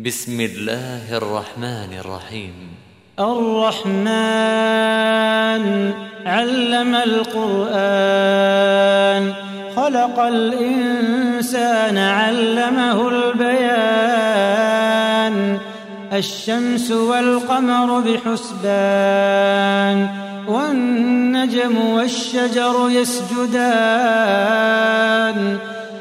بسم الله الرحمن الرحيم. الرحمن علم القرآن، خلق الإنسان علمه البيان. الشمس والقمر بحسبان، والنجم والشجر يسجدان.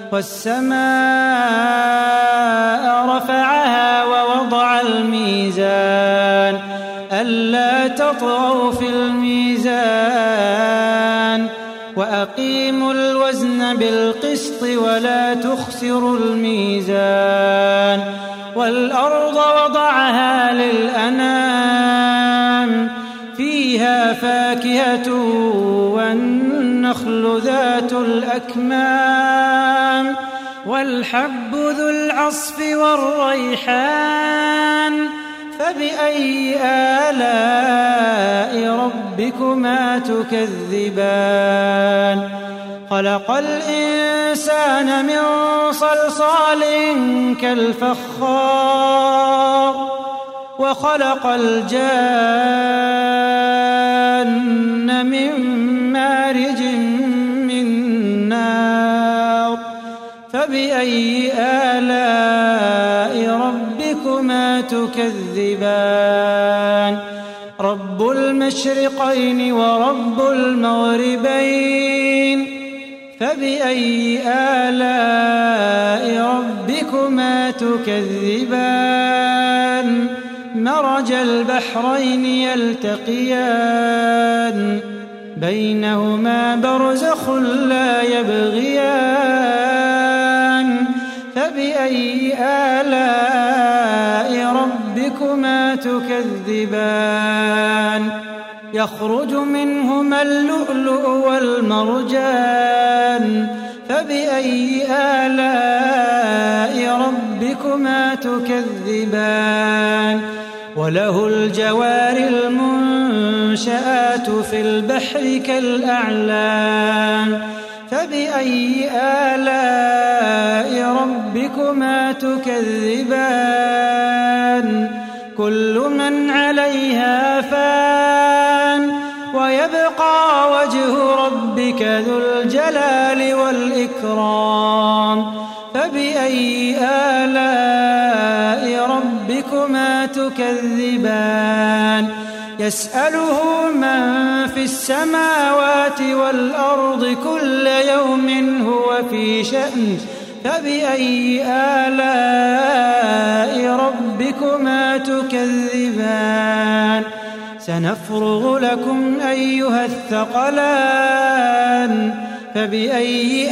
والسماء رفعها ووضع الميزان، ألا تطغوا في الميزان. وأقيموا الوزن بالقسط ولا تخسروا الميزان. والأرض وضعها للأنام، فيها فاكهة والنخل ذات الأكمام، والحب ذو العصف والريحان. فبأي آلاء ربكما تكذبان؟ خلق الإنسان من صلصال كالفخار، وخلق الجان من مارج من نار. فبأي آلاء ربكما تكذبان؟ رب المشرقين ورب المغربين. فبأي آلاء ربكما تكذبان؟ مرج البحرين يلتقيان، بينهما برزخ لا يبغيان. فبأي آلاء ربكما تكذبان؟ يخرج منهما اللؤلؤ والمرجان. فبأي آلاء ربكما تكذبان؟ وله الجوار المنشآت في البحر كالأعلام. فبأي آلاء ربكما تكذبان؟ كل من عليها فان، ويبقى وجه ربك ذو الجلال والإكرام. فبأي آلاء ربكما تكذبان؟ يسأله من في السماوات والأرض كل يوم هو في شأن. فبأي آلاء ربكما تكذبان؟ سنفرغ لكم أيها الثقلان. فبأي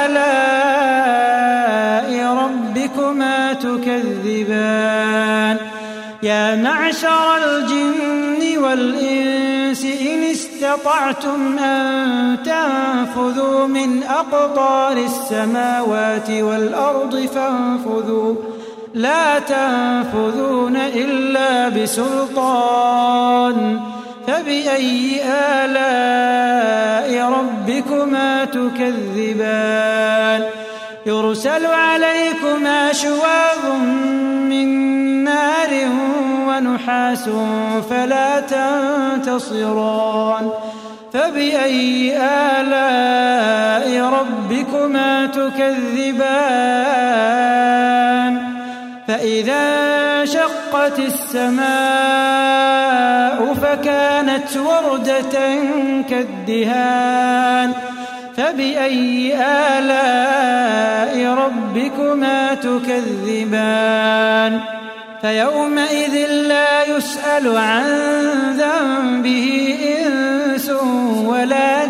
آلاء ربكما تكذبان؟ يا معشر الجن والإنس إن استطعتم أن تنفذوا من أقطار السماوات والأرض فانفذوا، لا تنفذون إلا بسلطان. فبأي آلاء ربكما تكذبان؟ يرسل عليكما شواظ من نار ونحاس فلا تنتصران. فبأي آلاء ربكما تكذبان؟ فإذا انشقت السماء فكانت وردة كالدهان. فبأي آلاء ربكما تكذبان؟ فيومئذ لا يسأل عن ذنبه إنس ولا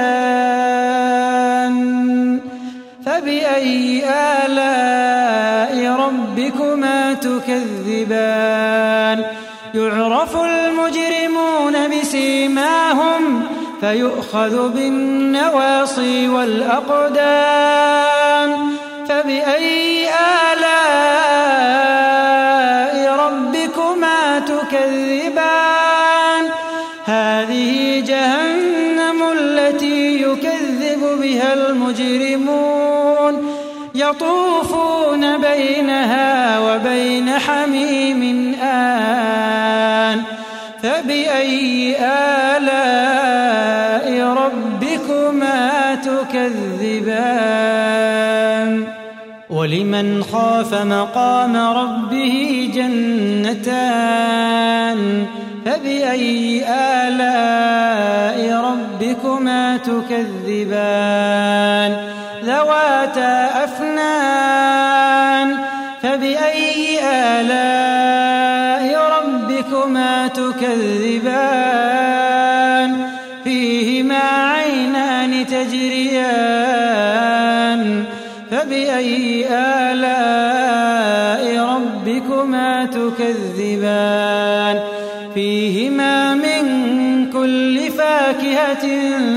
جان. فبأي آلاء ربكما تكذبان؟ يعرف المجرمون بسيماهم، فيؤخذ بالنواصي والأقدام. فبأي آلاء ربكما تكذبان؟ هذه جهنم التي يكذب بها المجرمون، يطوفون بينها وبين حميم آن فبأي آلاء ربكما تكذبان ولمن خاف مقام ربه جنتان فبأي آلاء ربكما تكذبان ذواتا أفنان فبأي آلاء ربكما تكذبان فيهما عينان تجريان فبأي آلاء ربكما تكذبان فيهما من كل فاكهة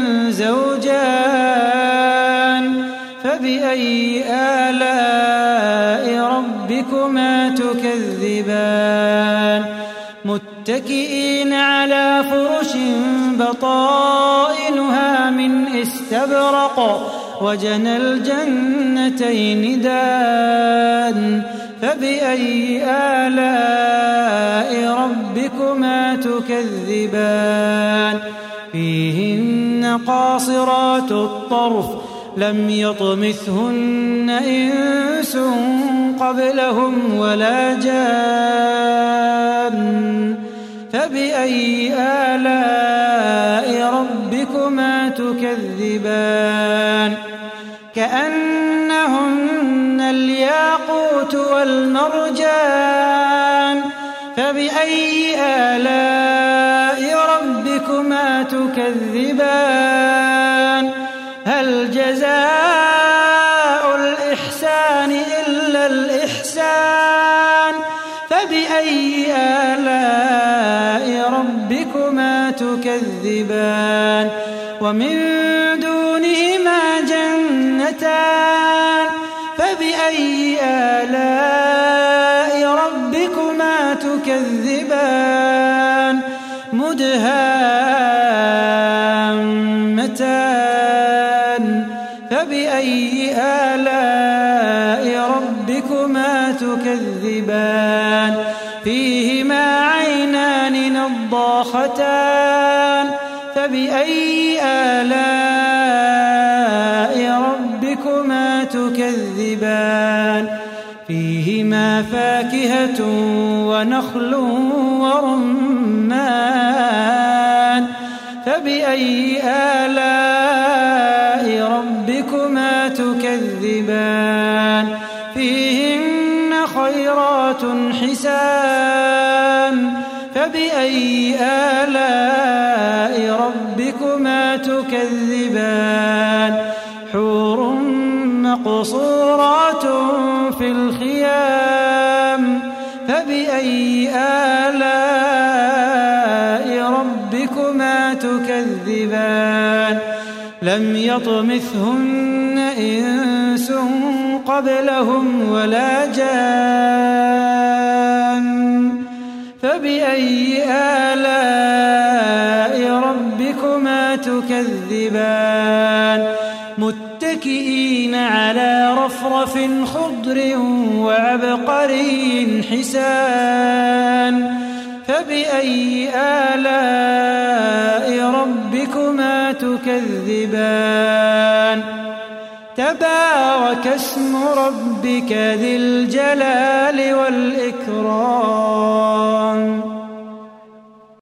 زوجان فبأي آلاء ربكما تكذبان متكئين على فرش بطائنها من استبرق وجنى الجنتين دان فبأي آلاء ربكما تكذبان فيهن قاصرات الطرف لم يطمثهن إنس قبلهم ولا جان فبأي آلاء ربكما تكذبان كأنهن الياقوت والمرجان فبأي آلاء ربكما تكذبان هل جزاء الإحسان إلا الإحسان فبأي آلاء ربكما تكذبان ومن دونهما جنتان فبأي آلاء ربكما تكذبان مدهامتان فبأي آلاء ربكما تكذبان فيهما عينان نضاختان فبأي آلاء ربكما تكذبان فيهما فاكهة ونخل ورمان فبأي آلاء ربكما تكذبان فيهن خيرات حسان فبأي آلاء ربكما تكذبان حور مقصورات في الخيام فبأي آلاء ربكما تكذبان لم يطمثهن إنس قبلهم ولا جان فبأي آلاء ربكما تكذبان متكئين على رفرف خضر وعبقري حسان فبأي آلاء ربكما تكذبان تبارك اسم ربك ذي الجلال والإكرام